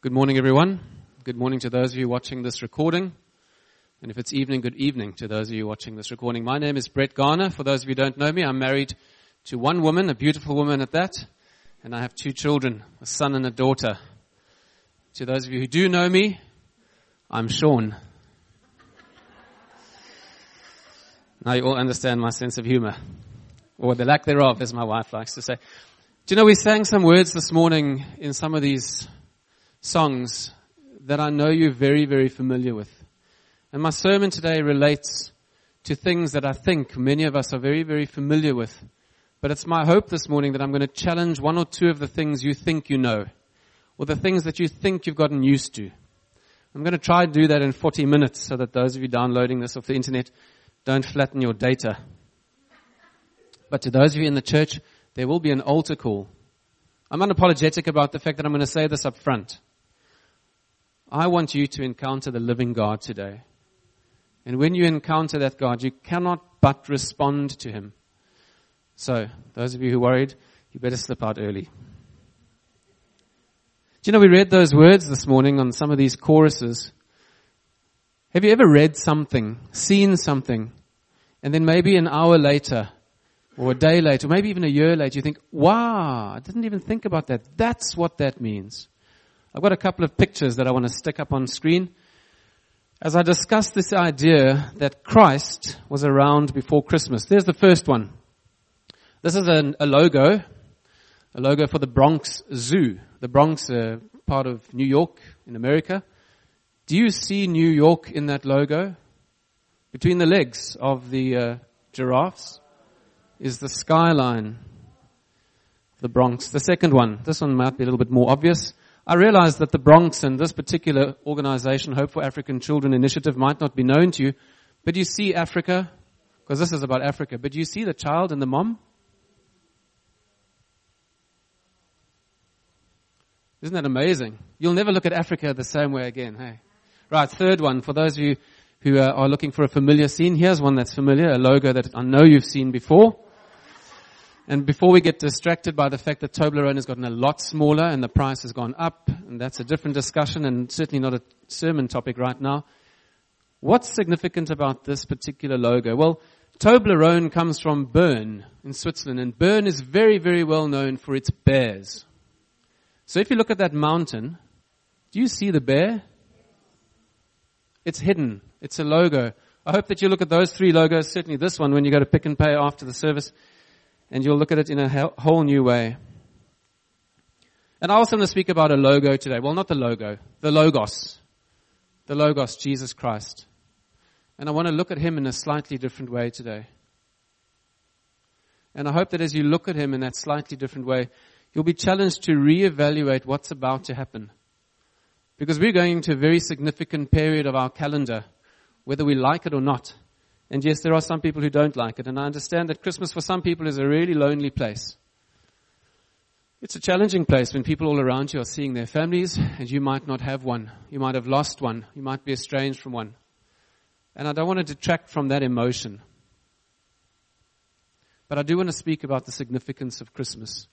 Good morning, everyone. Good morning to those of you watching this recording. And if it's evening, good evening to those of you watching this recording. My name is Brett Garner. For those of you who don't know me, I'm married to one woman, a beautiful woman at that. And I have two children, a son and a daughter. To those of you who do know me, I'm Sean. Now you all understand my sense of humor. Or the lack thereof, as my wife likes to say. Do you know, we sang some words this morning in some of these songs that I know you're very, very familiar with. And my sermon today relates to things that I think many of us are very, very familiar with. But it's my hope this morning that I'm going to challenge one or two of the things you think you know, or the things that you think you've gotten used to. I'm going to try to do that in 40 minutes so that those of you downloading this off the internet don't flatten your data. But to those of you in the church, there will be an altar call. I'm unapologetic about the fact that I'm going to say this up front. I want you to encounter the living God today. And when you encounter that God, you cannot but respond to Him. So, those of you who are worried, you better slip out early. Do you know, we read those words this morning on some of these choruses. Have you ever read something, seen something, and then maybe an hour later, or a day later, or maybe even a year later, you think, wow, I didn't even think about that. That's what that means. I've got a couple of pictures that I want to stick up on screen as I discuss this idea that Christ was around before Christmas. There's the first one. This is a logo for the Bronx Zoo. The Bronx, part of New York in America. Do you see New York in that logo? Between the legs of the giraffes is the skyline of the Bronx. The second one, this one might be a little bit more obvious. I realize that the Bronx and this particular organization, Hope for African Children Initiative, might not be known to you, but you see Africa, because this is about Africa, but you see the child and the mom? Isn't that amazing? You'll never look at Africa the same way again, hey? Right, third one, for those of you who are looking for a familiar scene, here's one that's familiar, a logo that I know you've seen before. And before we get distracted by the fact that Toblerone has gotten a lot smaller and the price has gone up, and that's a different discussion and certainly not a sermon topic right now, what's significant about this particular logo? Well, Toblerone comes from Bern in Switzerland, and Bern is very, very well known for its bears. So if you look at that mountain, do you see the bear? It's hidden. It's a logo. I hope that you look at those three logos, certainly this one when you go to Pick n Pay after the service, and you'll look at it in a whole new way. And I also want to speak about a logo today. Well, not the logo, the Logos. The Logos, Jesus Christ. And I want to look at Him in a slightly different way today. And I hope that as you look at Him in that slightly different way, you'll be challenged to reevaluate what's about to happen. Because we're going into a very significant period of our calendar, whether we like it or not. And yes, there are some people who don't like it. And I understand that Christmas for some people is a really lonely place. It's a challenging place when people all around you are seeing their families and you might not have one. You might have lost one. You might be estranged from one. And I don't want to detract from that emotion. But I do want to speak about the significance of Christmas.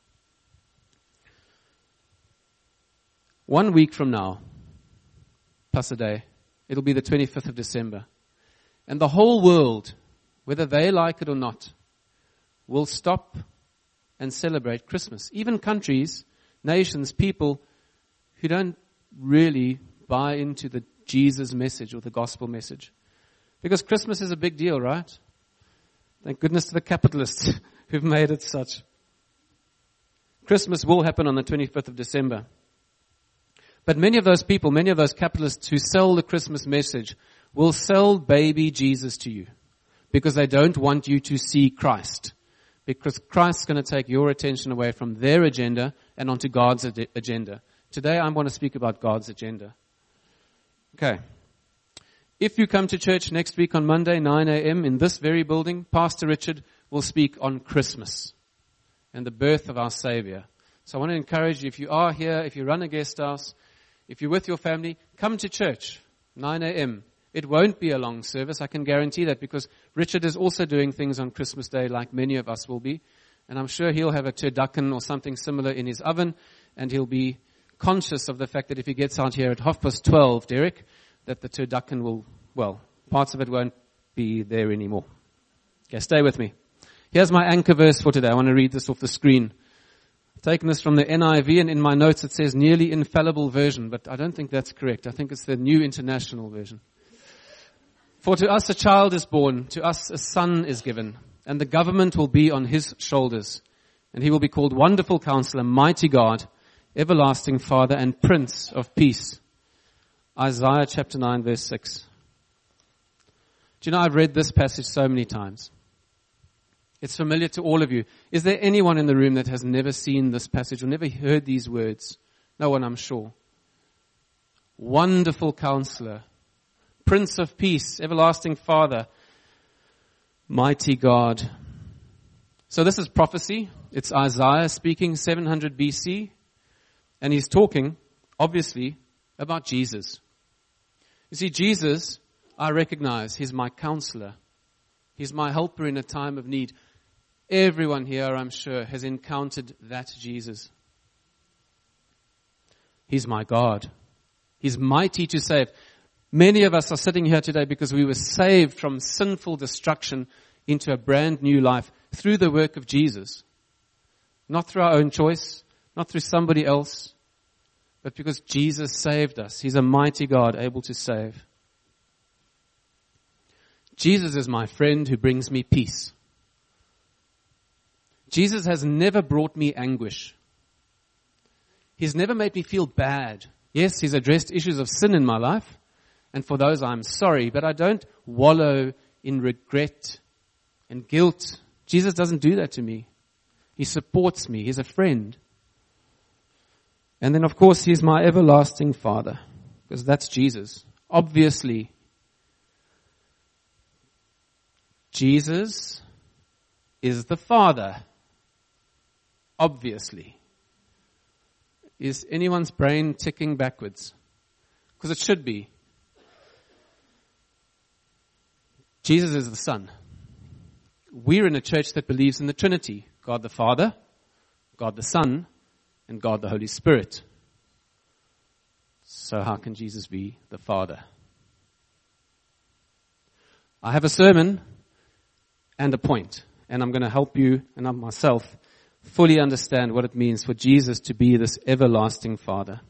1 week from now, plus a day, it'll be the 25th of December. And the whole world, whether they like it or not, will stop and celebrate Christmas. Even countries, nations, people who don't really buy into the Jesus message or the gospel message. Because Christmas is a big deal, right? Thank goodness to the capitalists who've made it such. Christmas will happen on the 25th of December. But many of those people, many of those capitalists who sell the Christmas message will sell baby Jesus to you because they don't want you to see Christ. Because Christ's going to take your attention away from their agenda and onto God's agenda. Today I'm going to speak about God's agenda. Okay. If you come to church next week on Monday, 9 a.m. in this very building, Pastor Richard will speak on Christmas and the birth of our Savior. So I want to encourage you, if you are here, if you run a guest house, if you're with your family, come to church, 9 a.m. It won't be a long service, I can guarantee that, because Richard is also doing things on Christmas Day like many of us will be. And I'm sure he'll have a turducken or something similar in his oven, and he'll be conscious of the fact that if he gets out here at 12:30, Derek, that the turducken will, parts of it won't be there anymore. Okay, stay with me. Here's my anchor verse for today. I want to read this off the screen. I've taken this from the NIV, and in my notes it says nearly infallible version, but I don't think that's correct. I think it's the New International Version. For to us a child is born, to us a son is given, and the government will be on his shoulders. And he will be called Wonderful Counselor, Mighty God, Everlasting Father, and Prince of Peace. Isaiah chapter 9, verse 6. Do you know, I've read this passage so many times. It's familiar to all of you. Is there anyone in the room that has never seen this passage or never heard these words? No one, I'm sure. Wonderful Counselor, Prince of Peace, Everlasting Father, Mighty God. So this is prophecy. It's Isaiah speaking 700 BC. And he's talking, obviously, about Jesus. You see, Jesus, I recognize, he's my counselor. He's my helper in a time of need. Everyone here, I'm sure, has encountered that Jesus. He's my God. He's mighty to save. Many of us are sitting here today because we were saved from sinful destruction into a brand new life through the work of Jesus. Not through our own choice, not through somebody else, but because Jesus saved us. He's a mighty God able to save. Jesus is my friend who brings me peace. Jesus has never brought me anguish. He's never made me feel bad. Yes, he's addressed issues of sin in my life, and for those I'm sorry, but I don't wallow in regret and guilt. Jesus doesn't do that to me. He supports me. He's a friend. And then, of course, he's my everlasting Father, because that's Jesus. Obviously, Jesus is the Father. Obviously. Is anyone's brain ticking backwards? Because it should be. Jesus is the Son. We're in a church that believes in the Trinity. God the Father, God the Son, and God the Holy Spirit. So how can Jesus be the Father? I have a sermon and a point, and I'm going to help you and I myself fully understand what it means for Jesus to be this everlasting Father.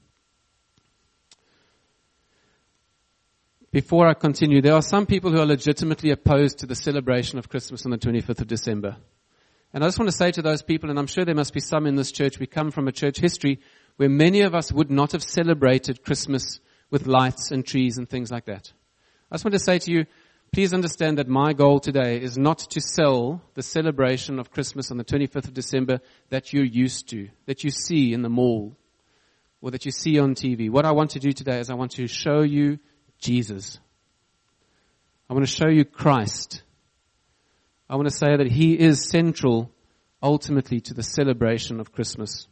Before I continue, there are some people who are legitimately opposed to the celebration of Christmas on the 25th of December. And I just want to say to those people, and I'm sure there must be some in this church, we come from a church history where many of us would not have celebrated Christmas with lights and trees and things like that. I just want to say to you, please understand that my goal today is not to sell the celebration of Christmas on the 25th of December that you're used to, that you see in the mall, or that you see on TV. What I want to do today is I want to show you Jesus. I want to show you Christ. I want to say that he is central ultimately to the celebration of Christmas.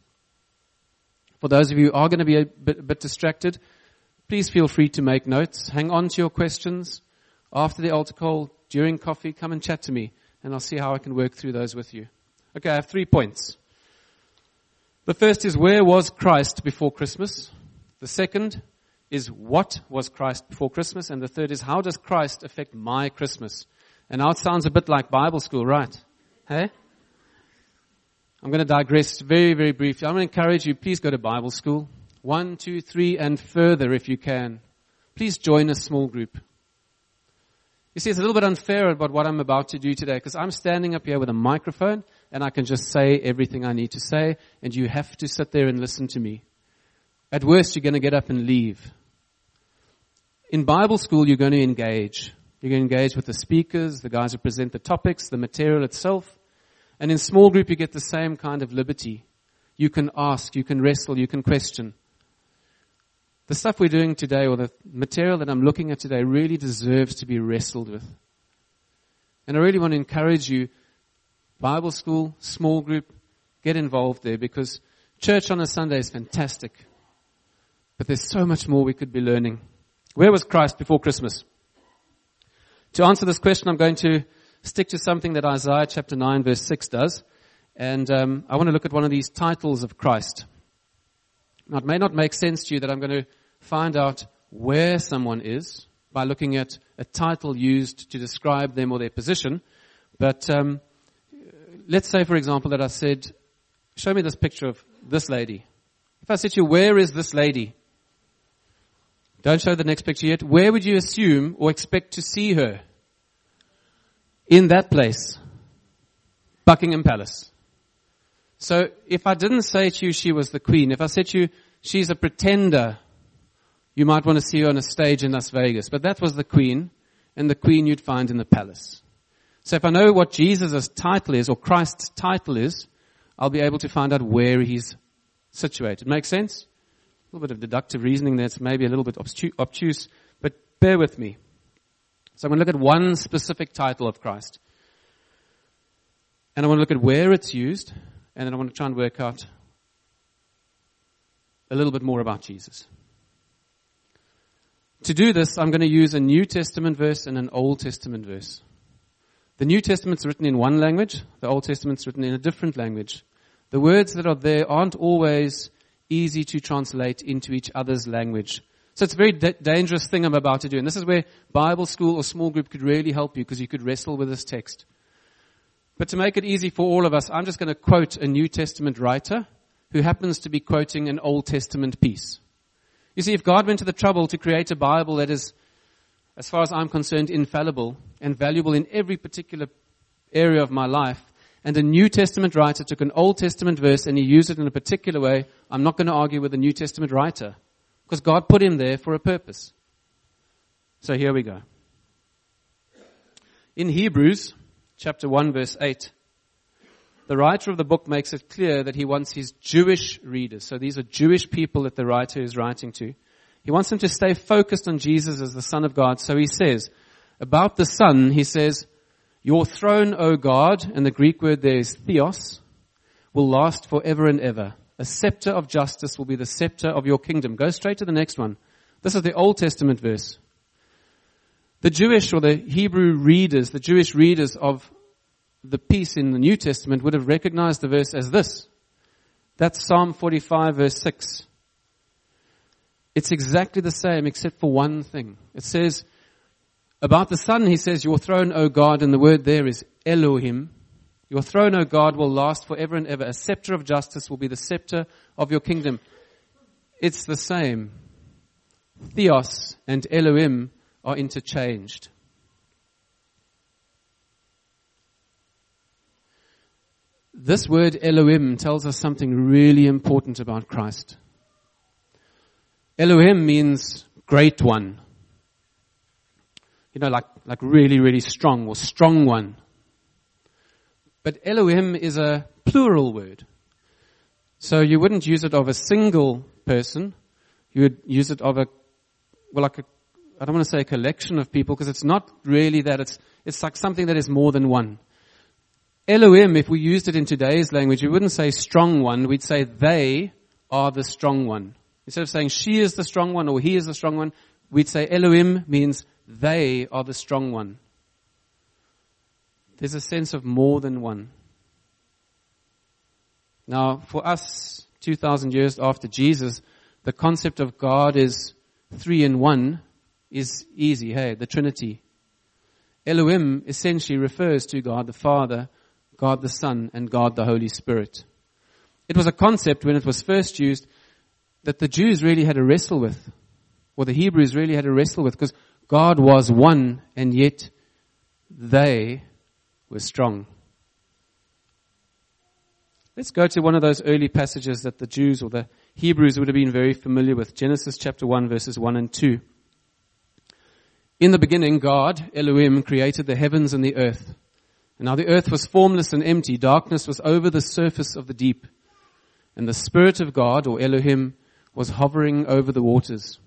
For those of you who are going to be a bit distracted, please feel free to make notes. Hang on to your questions. After the altar call, during coffee, come and chat to me, and I'll see how I can work through those with you. Okay, I have 3 points. The first is, where was Christ before Christmas? The second is, what was Christ before Christmas? And the third is, how does Christ affect my Christmas? And now it sounds a bit like Bible school, right? Hey? I'm going to digress very, very briefly. I'm going to encourage you, please go to Bible school. 1, 2, 3, and further if you can. Please join a small group. You see, it's a little bit unfair about what I'm about to do today, because I'm standing up here with a microphone, and I can just say everything I need to say, and you have to sit there and listen to me. At worst, you're going to get up and leave. In Bible school, you're going to engage. You're going to engage with the speakers, the guys who present the topics, the material itself. And in small group, you get the same kind of liberty. You can ask, you can wrestle, you can question. The stuff we're doing today, or the material that I'm looking at today, really deserves to be wrestled with. And I really want to encourage you, Bible school, small group, get involved there, because church on a Sunday is fantastic. But there's so much more we could be learning. Where was Christ before Christmas? To answer this question, I'm going to stick to something that Isaiah chapter 9 verse 6 does. And I want to look at one of these titles of Christ. Now, it may not make sense to you that I'm going to find out where someone is by looking at a title used to describe them or their position. But let's say, for example, that I said, show me this picture of this lady. If I said to you, where is this lady? Don't show the next picture yet. Where would you assume or expect to see her? In that place. Buckingham Palace. So if I didn't say to you she was the queen, if I said to you she's a pretender, you might want to see her on a stage in Las Vegas. But that was the queen, and the queen you'd find in the palace. So if I know what Jesus' title is, or Christ's title is, I'll be able to find out where he's situated. Make sense? A little bit of deductive reasoning that's maybe a little bit obtuse, but bear with me. So I'm going to look at one specific title of Christ. And I want to look at where it's used, and then I want to try and work out a little bit more about Jesus. To do this, I'm going to use a New Testament verse and an Old Testament verse. The New Testament's written in one language, the Old Testament's written in a different language. The words that are there aren't always easy to translate into each other's language. So it's a very dangerous thing I'm about to do. And this is where Bible school or small group could really help you, because you could wrestle with this text. But to make it easy for all of us, I'm just going to quote a New Testament writer who happens to be quoting an Old Testament piece. You see, if God went to the trouble to create a Bible that is, as far as I'm concerned, infallible and valuable in every particular area of my life, and a New Testament writer took an Old Testament verse and he used it in a particular way, I'm not going to argue with the New Testament writer, because God put him there for a purpose. So here we go. In Hebrews chapter 1 verse 8, the writer of the book makes it clear that he wants his Jewish readers, so these are Jewish people that the writer is writing to, he wants them to stay focused on Jesus as the Son of God. So he says, about the Son, he says, your throne, O God, and the Greek word there is theos, will last forever and ever. A scepter of justice will be the scepter of your kingdom. Go straight to the next one. This is the Old Testament verse. The Jewish or the Hebrew readers, the Jewish readers of the piece in the New Testament would have recognized the verse as this. That's Psalm 45 verse 6. It's exactly the same except for one thing. It says, about the Son, he says, your throne, O God, and the word there is Elohim. Your throne, O God, will last forever and ever. A scepter of justice will be the scepter of your kingdom. It's the same. Theos and Elohim are interchanged. This word Elohim tells us something really important about Christ. Elohim means great one. You know, like really, really strong or strong one. But Elohim is a plural word. So you wouldn't use it of a single person. You would use it of I don't want to say a collection of people, because it's not really that. It's like something that is more than one. Elohim, if we used it in today's language, we wouldn't say strong one. We'd say they are the strong one. Instead of saying she is the strong one or he is the strong one, we'd say Elohim means they are the strong one. There's a sense of more than one. Now, for us, 2,000 years after Jesus, the concept of God is 3 in 1 is easy, hey, the Trinity. Elohim essentially refers to God the Father, God the Son, and God the Holy Spirit. It was a concept when it was first used that the Jews really had to wrestle with, or the Hebrews really had to wrestle with, because God was one, and yet they were strong. Let's go to one of those early passages that the Jews or the Hebrews would have been very familiar with. Genesis chapter 1, verses 1 and 2. In the beginning, God, Elohim, created the heavens and the earth. And now the earth was formless and empty. Darkness was over the surface of the deep. And the Spirit of God, or Elohim, was hovering over the waters.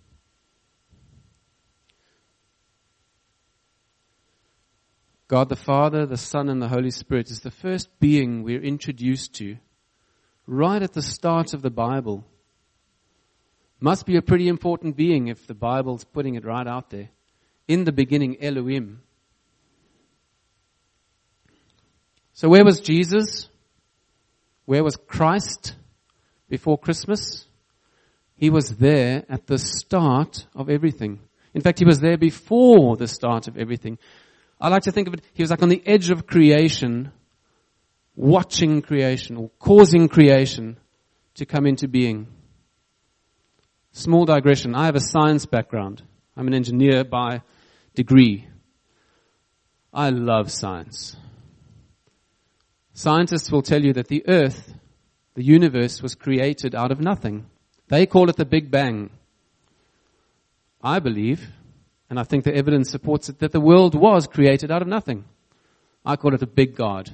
God the Father, the Son, and the Holy Spirit is the first being we're introduced to right at the start of the Bible. Must be a pretty important being if the Bible's putting it right out there. In the beginning, Elohim. So where was Jesus? Where was Christ before Christmas? He was there at the start of everything. In fact, he was there before the start of everything. I like to think of it, he was like on the edge of creation, watching creation or causing creation to come into being. Small digression. I have a science background. I'm an engineer by degree. I love science. Scientists will tell you that the earth, the universe, was created out of nothing. They call it the Big Bang. I believe, and I think the evidence supports it, that the world was created out of nothing. I call it a big God.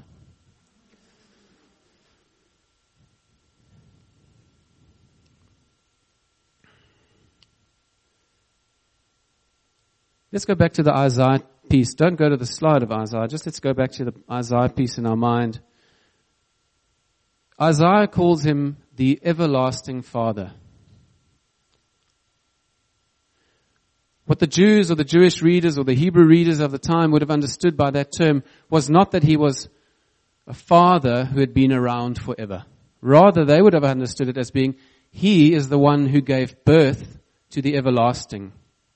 Let's go back to the Isaiah piece. Don't go to the slide of Isaiah. Just let's go back to the Isaiah piece in our mind. Isaiah calls him the everlasting Father. What the Jews or the Jewish readers or the Hebrew readers of the time would have understood by that term was not that he was a father who had been around forever. Rather, they would have understood it as being, he is the one who gave birth to the everlasting.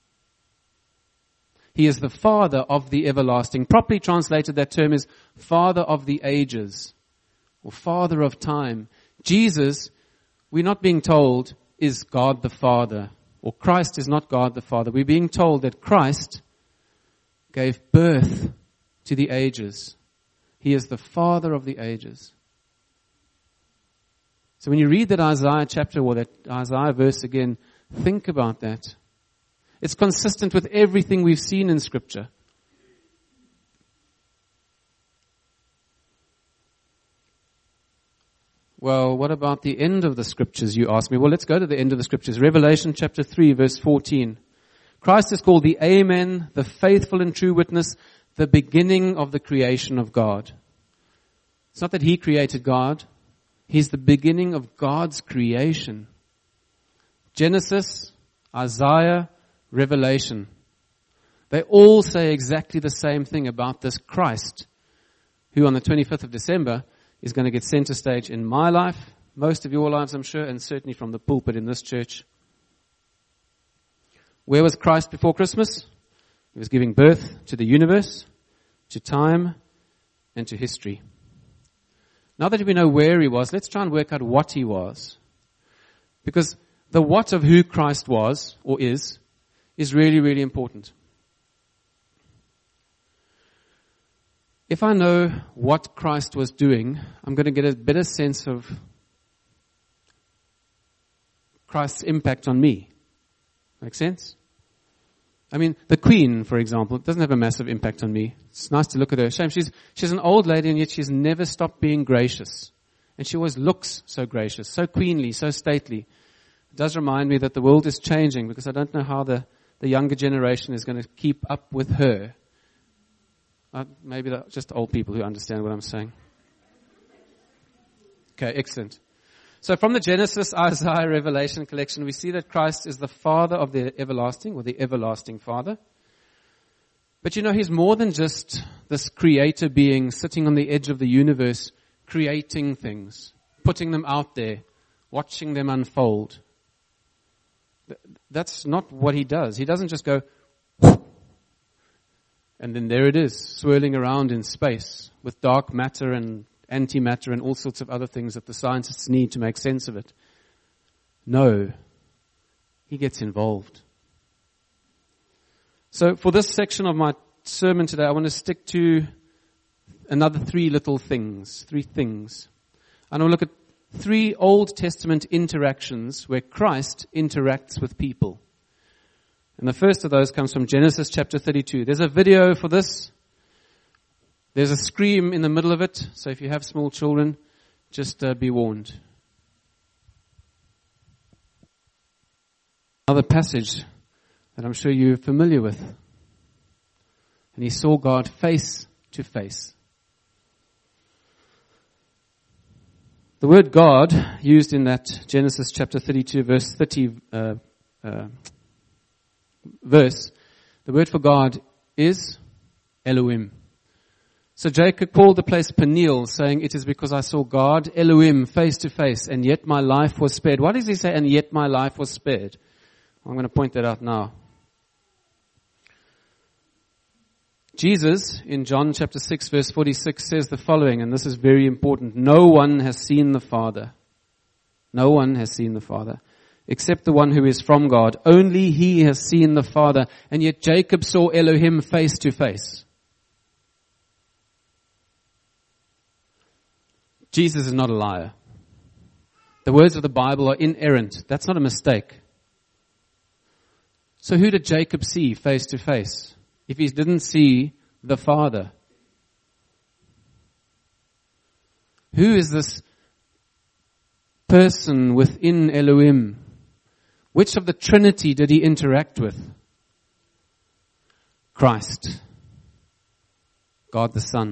He is the Father of the everlasting. Properly translated, that term is Father of the ages, or Father of time. Jesus, we're not being told, is God the Father, or Christ is not God the Father. We're being told that Christ gave birth to the ages. He is the Father of the ages. So when you read that Isaiah chapter or that Isaiah verse again, think about that. It's consistent with everything we've seen in Scripture. Well, what about the end of the Scriptures, you ask me? Well, let's go to the end of the Scriptures. Revelation chapter 3, verse 14. Christ is called the Amen, the faithful and true witness, the beginning of the creation of God. It's not that he created God. He's the beginning of God's creation. Genesis, Isaiah, Revelation. They all say exactly the same thing about this Christ, who on the 25th of December is going to get center stage in my life, most of your lives, I'm sure, and certainly from the pulpit in this church. Where was Christ before Christmas? He was giving birth to the universe, to time, and to history. Now that we know where he was, let's try and work out what he was. Because the what of who Christ was, or is really, really important. If I know what Christ was doing, I'm going to get a better sense of Christ's impact on me. Make sense? I mean, the Queen, for example, doesn't have a massive impact on me. It's nice to look at her. Shame, she's an old lady, and yet she's never stopped being gracious. And she always looks so gracious, so queenly, so stately. It does remind me that the world is changing, because I don't know how the younger generation is going to keep up with her. Maybe just old people who understand what I'm saying. Okay, excellent. So from the Genesis, Isaiah, Revelation collection, we see that Christ is the Father of the everlasting, or the everlasting Father. But you know, he's more than just this creator being sitting on the edge of the universe, creating things, putting them out there, watching them unfold. That's not what he does. He doesn't just go, and then there it is, swirling around in space with dark matter and antimatter and all sorts of other things that the scientists need to make sense of it. No, he gets involved. So for this section of my sermon today, I want to stick to another three things. And I'll look at 3 Old Testament interactions where Christ interacts with people. And the first of those comes from Genesis chapter 32. There's a video for this. There's a scream in the middle of it. So if you have small children, just be warned. Another passage that I'm sure you're familiar with. And he saw God face to face. The word God, used in that Genesis chapter 32 verse 30 verse, the word for God is Elohim. So Jacob called the place Peniel, saying, it is because I saw God, Elohim, face to face, and yet my life was spared. Why does he say, and yet my life was spared? I'm going to point that out now. Jesus, in John chapter 6, verse 46, says the following, and this is very important. No one has seen the Father. No one has seen the Father, except the one who is from God. Only he has seen the Father. And yet Jacob saw Elohim face to face. Jesus is not a liar. The words of the Bible are inerrant. That's not a mistake. So who did Jacob see face to face if he didn't see the Father? Who is this person within Elohim? Which of the Trinity did he interact with? Christ. God the Son.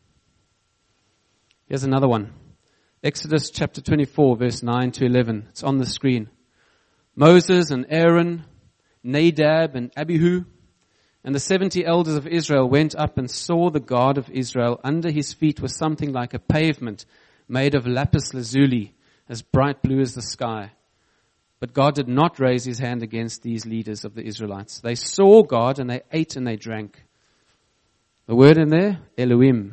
Here's another one. Exodus chapter 24, verse 9 to 11. It's on the screen. Moses and Aaron, Nadab and Abihu, and the 70 elders of Israel went up and saw the God of Israel. Under his feet was something like a pavement made of lapis lazuli, as bright blue as the sky. But God did not raise his hand against these leaders of the Israelites. They saw God and they ate and they drank. The word in there, Elohim.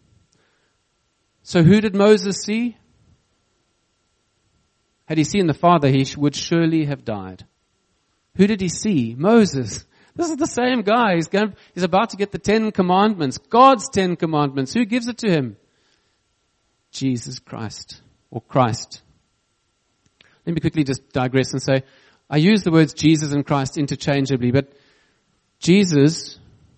So who did Moses see? Had he seen the Father, he would surely have died. Who did he see? Moses. This is the same guy. He's about to get the 10 commandments. God's 10 commandments. Who gives it to him? Jesus Christ. Or Christ. Let me quickly just digress and say, I use the words Jesus and Christ interchangeably, but Jesus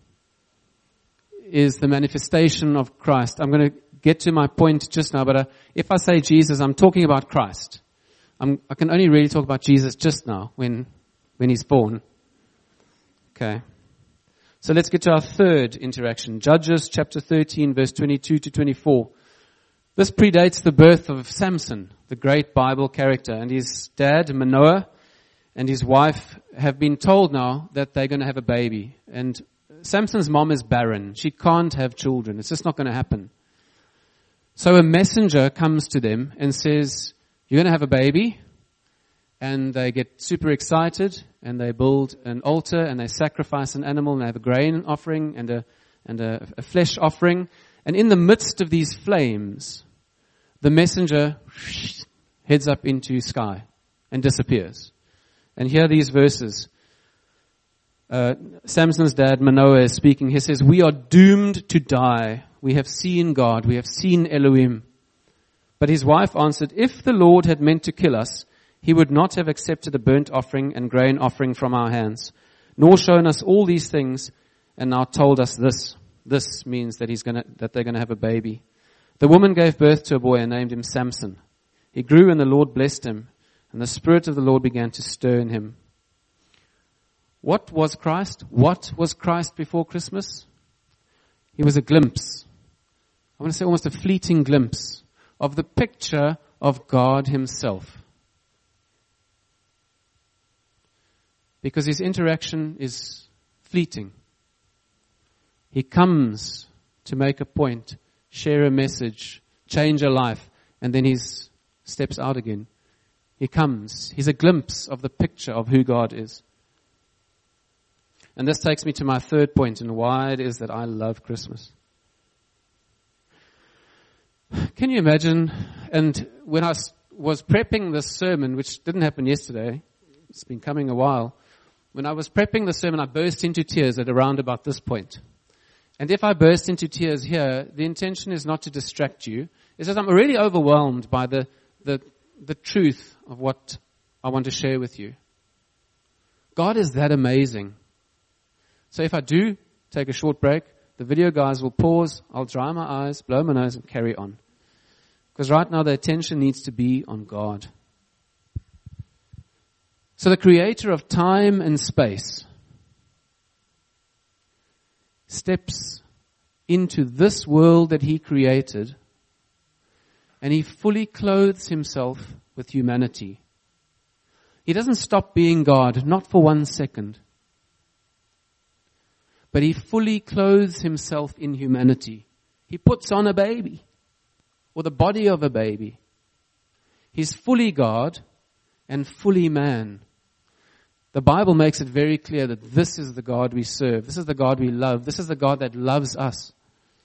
is the manifestation of Christ. I'm going to get to my point just now, but if I say Jesus, I'm talking about Christ. I can only really talk about Jesus just now when he's born. Okay. So let's get to our third interaction. Judges chapter 13, verse 22 to 24. This predates the birth of Samson, the great Bible character, and his dad, Manoah, and his wife have been told now that they're going to have a baby. And Samson's mom is barren. She can't have children. It's just not going to happen. So a messenger comes to them and says, you're going to have a baby. And they get super excited and they build an altar and they sacrifice an animal and they have a grain offering and a flesh offering. And in the midst of these flames, the messenger heads up into sky and disappears. And here are these verses. Samson's dad, Manoah, is speaking. He says, we are doomed to die. We have seen God. We have seen Elohim. But his wife answered, if the Lord had meant to kill us, he would not have accepted a burnt offering and grain offering from our hands, nor shown us all these things, and now told us this. This means that they're gonna have a baby. The woman gave birth to a boy and named him Samson. He grew and the Lord blessed him, and the Spirit of the Lord began to stir in him. What was Christ? What was Christ before Christmas? He was a glimpse. I want to say almost a fleeting glimpse of the picture of God himself. Because his interaction is fleeting. He comes to make a point, share a message, change a life, and then he steps out again. He comes. He's a glimpse of the picture of who God is. And this takes me to my third point and why it is that I love Christmas. Can you imagine, and when I was prepping this sermon, which didn't happen yesterday, it's been coming a while, when I was prepping the sermon, I burst into tears at around about this point. And if I burst into tears here, the intention is not to distract you. It's just I'm really overwhelmed by the truth of what I want to share with you. God is that amazing. So if I do take a short break, the video guys will pause, I'll dry my eyes, blow my nose, and carry on. Because right now the attention needs to be on God. So the creator of time and space steps into this world that he created, and he fully clothes himself with humanity. He doesn't stop being God, not for 1 second. But he fully clothes himself in humanity. He puts on a baby, or the body of a baby. He's fully God and fully man. The Bible makes it very clear that this is the God we serve. This is the God we love. This is the God that loves us.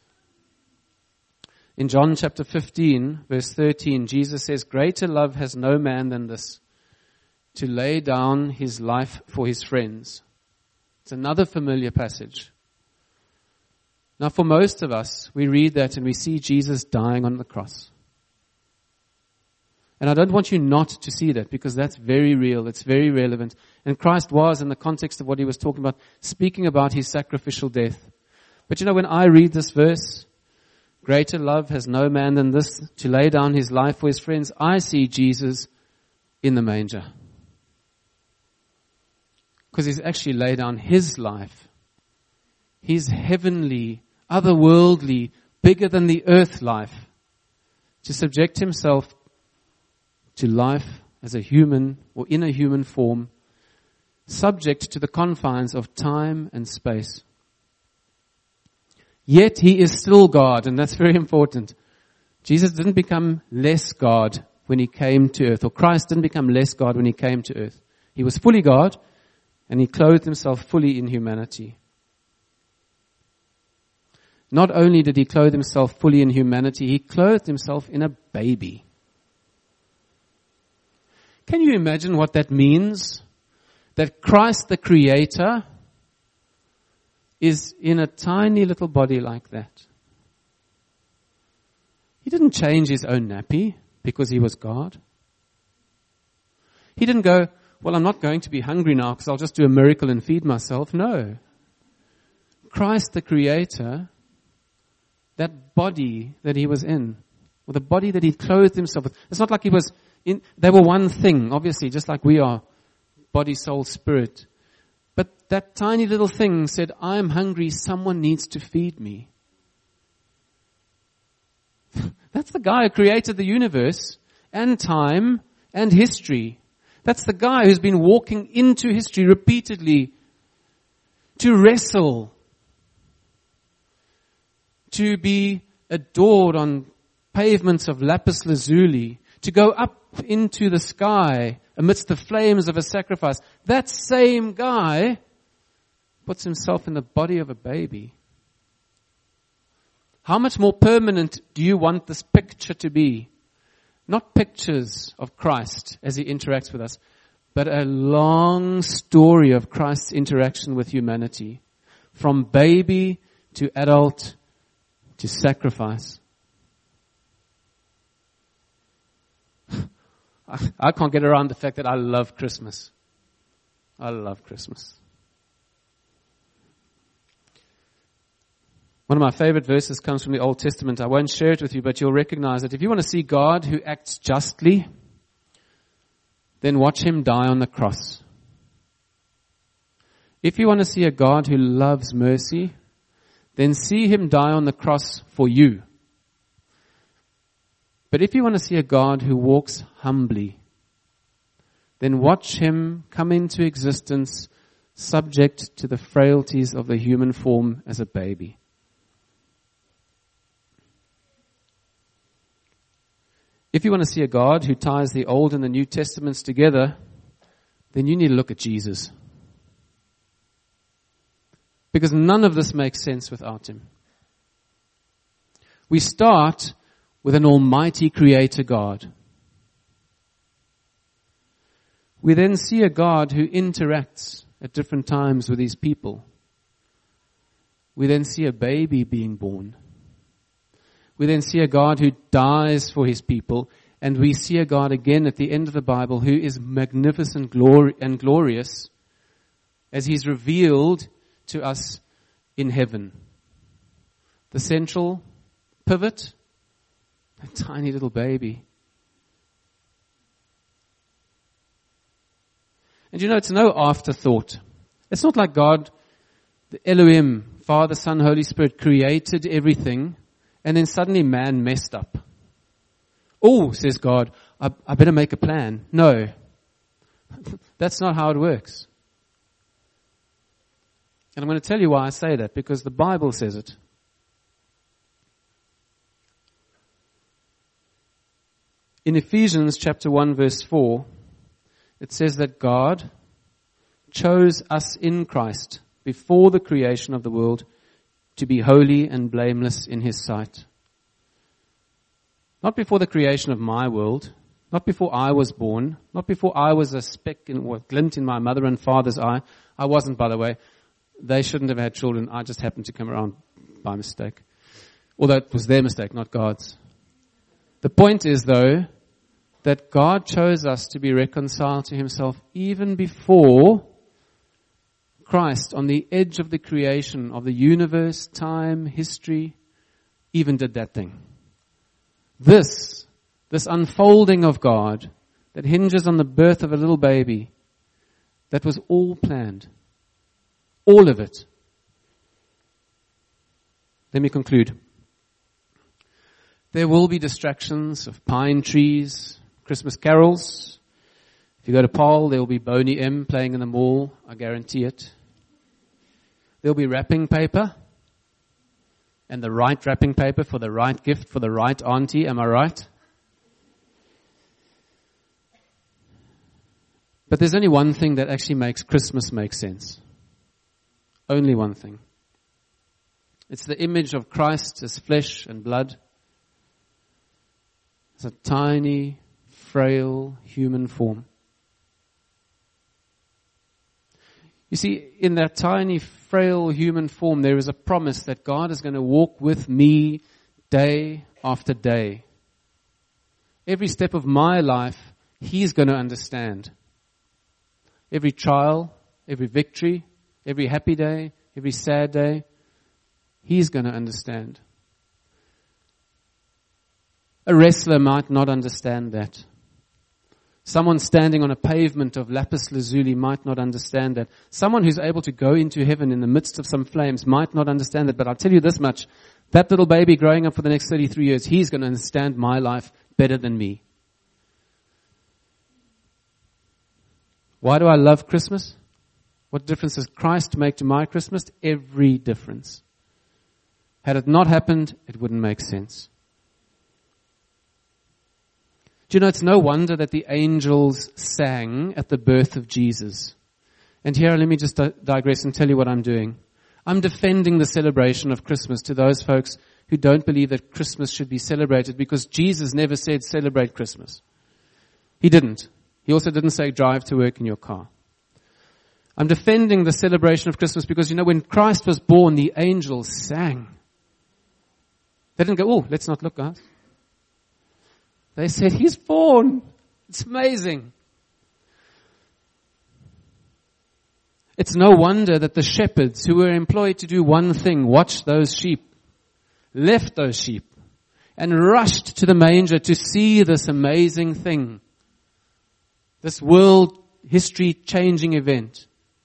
In John chapter 15, verse 13, Jesus says, "Greater love has no man than this, to lay down his life for his friends." It's another familiar passage. Now for most of us, we read that and we see Jesus dying on the cross. And I don't want you not to see that, because that's very real, it's very relevant. And Christ was, in the context of what he was talking about, speaking about his sacrificial death. But when I read this verse, "Greater love has no man than this, to lay down his life for his friends," I see Jesus in the manger. Because he's actually laid down his life. His heavenly, otherworldly, bigger than the earth life, to subject himself to life as a human, or in a human form, subject to the confines of time and space. Yet he is still God, and that's very important. Jesus didn't become less God when he came to earth, or Christ didn't become less God when he came to earth. He was fully God, and he clothed himself fully in humanity. Not only did he clothe himself fully in humanity, he clothed himself in a baby. Can you imagine what that means? That Christ the Creator is in a tiny little body like that. He didn't change his own nappy because he was God. He didn't go, "Well, I'm not going to be hungry now because I'll just do a miracle and feed myself." No. Christ the Creator, that body that he was in, or the body that he clothed himself with, it's not like he was they were one thing, obviously, just like we are, body, soul, spirit. But that tiny little thing said, "I'm hungry, someone needs to feed me." That's the guy who created the universe and time and history. That's the guy who's been walking into history repeatedly to wrestle, to be adored on pavements of lapis lazuli, to go up into the sky amidst the flames of a sacrifice. That same guy puts himself in the body of a baby. How much more permanent do you want this picture to be? Not pictures of Christ as he interacts with us, but a long story of Christ's interaction with humanity. From baby to adult to sacrifice. I can't get around the fact that I love Christmas. I love Christmas. One of my favorite verses comes from the Old Testament. I won't share it with you, but you'll recognize it. If you want to see God who acts justly, then watch him die on the cross. If you want to see a God who loves mercy, then see him die on the cross for you. But if you want to see a God who walks humbly, then watch him come into existence subject to the frailties of the human form as a baby. If you want to see a God who ties the Old and the New Testaments together, then you need to look at Jesus. Because none of this makes sense without him. We start with an almighty creator God. We then see a God who interacts at different times with his people. We then see a baby being born. We then see a God who dies for his people. And we see a God again at the end of the Bible who is magnificent and glorious as he's revealed to us in heaven. The central pivot, a tiny little baby. And it's no afterthought. It's not like God, the Elohim, Father, Son, Holy Spirit, created everything and then suddenly man messed up. Oh, says God, I better make a plan. No. That's not how it works. And I'm going to tell you why I say that, because the Bible says it. In Ephesians chapter 1 verse 4, it says that God chose us in Christ before the creation of the world to be holy and blameless in His sight. Not before the creation of my world, not before I was born, not before I was a speck or a glint in my mother and father's eye. I wasn't, by the way. They shouldn't have had children. I just happened to come around by mistake. Although it was their mistake, not God's. The point is, though, that God chose us to be reconciled to Himself even before Christ, on the edge of the creation of the universe, time, history, even did that thing. This unfolding of God that hinges on the birth of a little baby, that was all planned. All of it. Let me conclude. There will be distractions of pine trees, Christmas carols. If you go to Paul, there will be Boney M playing in the mall. I guarantee it. There'll be wrapping paper. And the right wrapping paper for the right gift for the right auntie. Am I right? But there's only one thing that actually makes Christmas make sense. Only one thing. It's the image of Christ as flesh and blood. It's a tiny, frail human form. You see, in that tiny, frail human form, there is a promise that God is going to walk with me day after day. Every step of my life, He's going to understand. Every trial, every victory, every happy day, every sad day, He's going to understand. A wrestler might not understand that. Someone standing on a pavement of lapis lazuli might not understand that. Someone who's able to go into heaven in the midst of some flames might not understand that. But I'll tell you this much. That little baby growing up for the next 33 years, he's going to understand my life better than me. Why do I love Christmas? What difference does Christ make to my Christmas? Every difference. Had it not happened, it wouldn't make sense. Do you know, it's no wonder that the angels sang at the birth of Jesus. And here, let me just digress and tell you what I'm doing. I'm defending the celebration of Christmas to those folks who don't believe that Christmas should be celebrated, because Jesus never said celebrate Christmas. He didn't. He also didn't say drive to work in your car. I'm defending the celebration of Christmas because, you know, when Christ was born, the angels sang. They didn't go, oh, let's not look, guys. They said, He's born. It's amazing. It's no wonder that the shepherds who were employed to do one thing, watch those sheep, left those sheep and rushed to the manger to see this amazing thing, this world history changing event.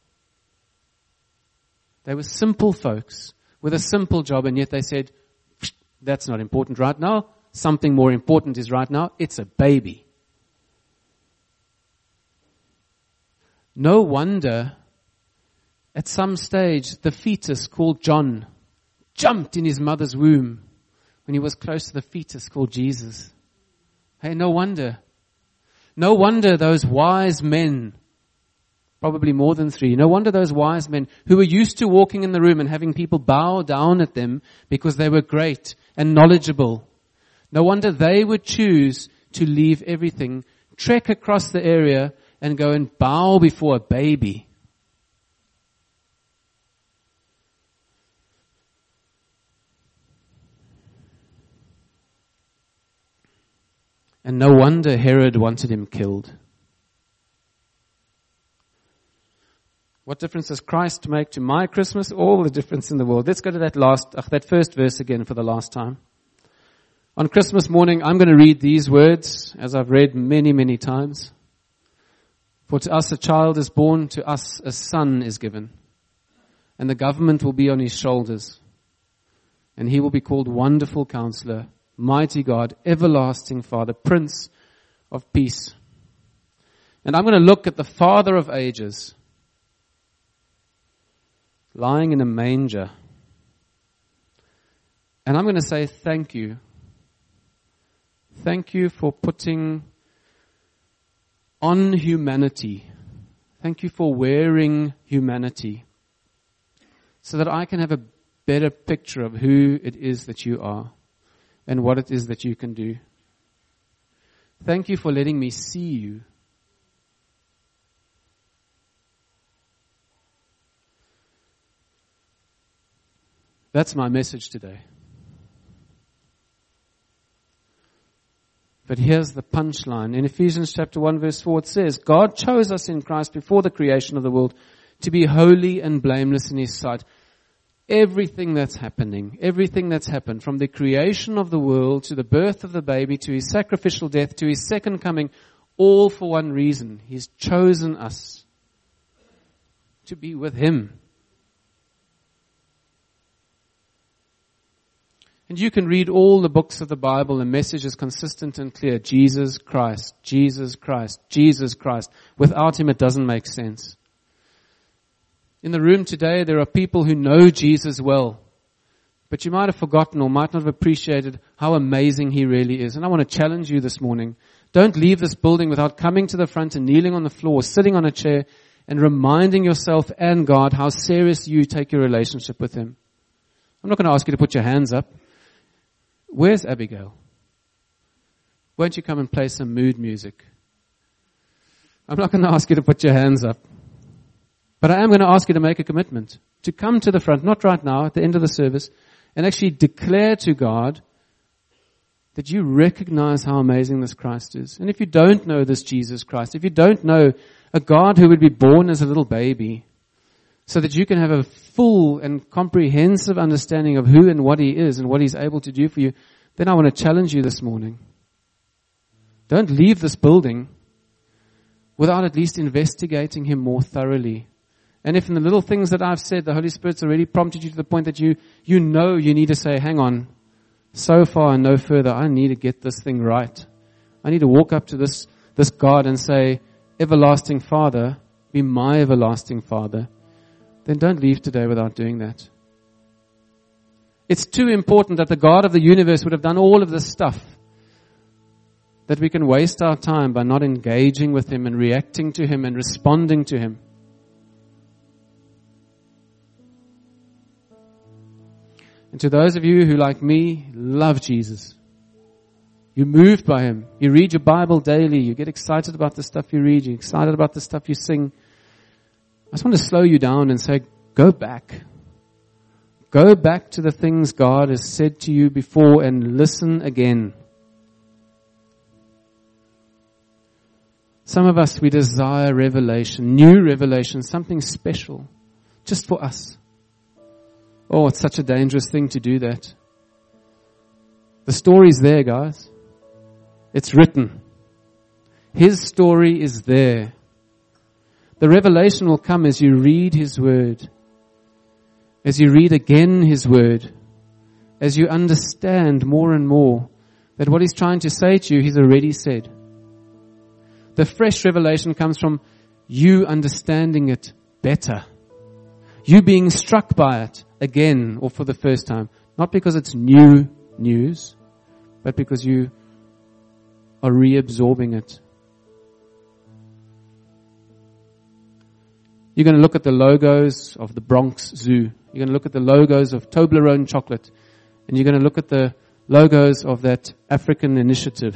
They were simple folks with a simple job, and yet they said, that's not important right now. Something more important is right now. It's a baby. No wonder at some stage the fetus called John jumped in his mother's womb when he was close to the fetus called Jesus. Hey, no wonder. No wonder those wise men, probably more than 3, no wonder those wise men who were used to walking in the room and having people bow down at them because they were great and knowledgeable, no wonder they would choose to leave everything, trek across the area, and go and bow before a baby. And no wonder Herod wanted him killed. What difference does Christ make to my Christmas? All the difference in the world. Let's go to that first verse again for the last time. On Christmas morning, I'm going to read these words, as I've read many, many times. For to us a child is born, to us a son is given, and the government will be on his shoulders. And he will be called Wonderful Counselor, Mighty God, Everlasting Father, Prince of Peace. And I'm going to look at the Father of ages, lying in a manger. And I'm going to say thank you. Thank you for putting on humanity. Thank you for wearing humanity so that I can have a better picture of who it is that you are and what it is that you can do. Thank you for letting me see you. That's my message today. But here's the punchline. In Ephesians chapter 1 verse 4 it says, God chose us in Christ before the creation of the world to be holy and blameless in His sight. Everything that's happening, everything that's happened, from the creation of the world to the birth of the baby to His sacrificial death to His second coming, all for one reason. He's chosen us to be with Him. And you can read all the books of the Bible. The message is consistent and clear. Jesus Christ, Jesus Christ, Jesus Christ. Without Him, it doesn't make sense. In the room today, there are people who know Jesus well. But you might have forgotten or might not have appreciated how amazing He really is. And I want to challenge you this morning. Don't leave this building without coming to the front and kneeling on the floor, sitting on a chair, and reminding yourself and God how serious you take your relationship with Him. I'm not going to ask you to put your hands up. Where's Abigail? Won't you come and play some mood music? I'm not going to ask you to put your hands up. But I am going to ask you to make a commitment. To come to the front, not right now, at the end of the service, and actually declare to God that you recognize how amazing this Christ is. And if you don't know this Jesus Christ, if you don't know a God who would be born as a little baby, so that you can have a full and comprehensive understanding of who and what He is and what He's able to do for you, then I want to challenge you this morning. Don't leave this building without at least investigating Him more thoroughly. And if in the little things that I've said, the Holy Spirit's already prompted you to the point that you know you need to say, hang on, so far and no further, I need to get this thing right. I need to walk up to this God and say, everlasting Father, be my everlasting Father. Then don't leave today without doing that. It's too important that the God of the universe would have done all of this stuff, that we can waste our time by not engaging with Him and reacting to Him and responding to Him. And to those of you who, like me, love Jesus, you're moved by Him. You read your Bible daily. You get excited about the stuff you read. You're excited about the stuff you sing. I just want to slow you down and say, go back. Go back to the things God has said to you before and listen again. Some of us, we desire revelation, new revelation, something special, just for us. Oh, it's such a dangerous thing to do that. The story's there, guys. It's written. His story is there. The revelation will come as you read His Word, as you read again His Word, as you understand more and more that what He's trying to say to you, He's already said. The fresh revelation comes from you understanding it better. You being struck by it again or for the first time. Not because it's new news, but because you are reabsorbing it. You're going to look at the logos of the Bronx Zoo. You're going to look at the logos of Toblerone chocolate. And you're going to look at the logos of that African initiative.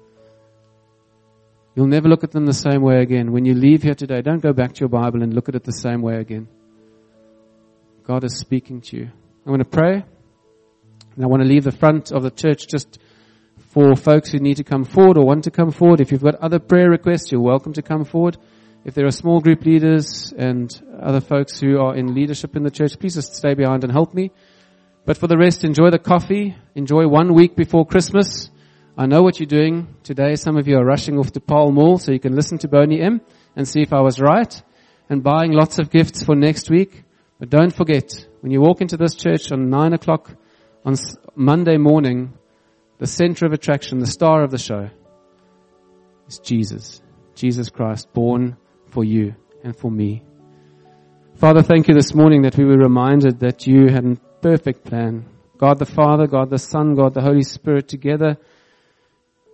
You'll never look at them the same way again. When you leave here today, don't go back to your Bible and look at it the same way again. God is speaking to you. I'm going to pray. And I want to leave the front of the church just for folks who need to come forward or want to come forward. If you've got other prayer requests, you're welcome to come forward. If there are small group leaders and other folks who are in leadership in the church, please just stay behind and help me. But for the rest, enjoy the coffee. Enjoy 1 week before Christmas. I know what you're doing today. Some of you are rushing off to Pall Mall so you can listen to Boney M and see if I was right, and buying lots of gifts for next week. But don't forget, when you walk into this church on 9 o'clock on Monday morning, the center of attraction, the star of the show, is Jesus. Jesus Christ, born for you and for me. Father, thank you this morning that we were reminded that you had a perfect plan. God the Father, God the Son, God the Holy Spirit together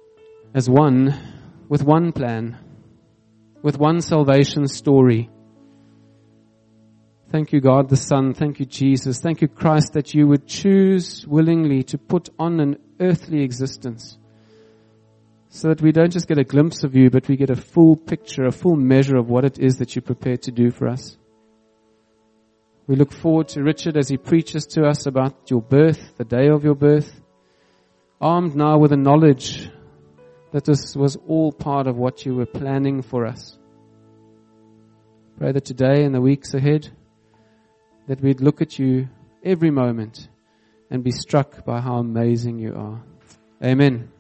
as one, with one plan, with one salvation story. Thank you, God the Son. Thank you, Jesus. Thank you, Christ, that you would choose willingly to put on an earthly existence so that we don't just get a glimpse of you, but we get a full picture, a full measure of what it is that you're prepared to do for us. We look forward to Richard as he preaches to us about your birth, the day of your birth, armed now with the knowledge that this was all part of what you were planning for us. Pray that today and the weeks ahead, that we'd look at you every moment and be struck by how amazing you are. Amen.